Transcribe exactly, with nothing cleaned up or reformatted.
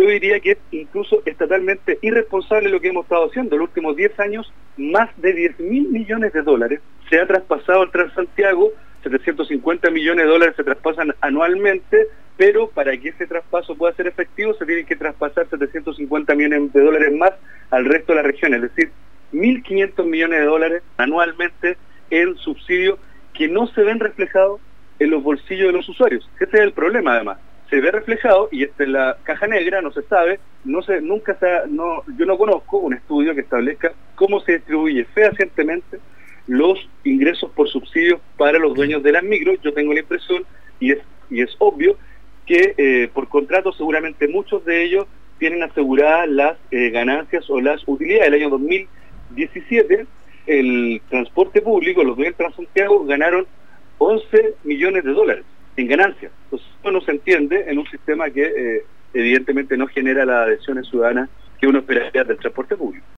diría que es incluso estatalmente irresponsable lo que hemos estado haciendo. En los últimos diez años, más de diez mil millones de dólares se ha traspasado al Transantiago, setecientos cincuenta millones de dólares se traspasan anualmente, pero para que ese traspaso pueda ser efectivo se tienen que traspasar setecientos cincuenta millones de dólares más al resto de la región, es decir, mil quinientos millones de dólares anualmente en subsidios que no se ven reflejados en los bolsillos de los usuarios. Ese es el problema, además. Se ve reflejado, y esta es la caja negra, no se sabe, no se, nunca se ha, no, yo no conozco un estudio que establezca cómo se distribuye fehacientemente los ingresos por subsidios para los dueños de las micros. Yo tengo la impresión, y es, y es obvio, que eh, por contrato seguramente muchos de ellos tienen aseguradas las eh, ganancias o las utilidades. El año dos mil diecisiete, el transporte público, los dueños de Transantiago ganaron once millones de dólares en ganancias. Entonces, esto no se entiende en un sistema que eh, evidentemente no genera las adhesiones ciudadanas que uno esperaría del transporte público.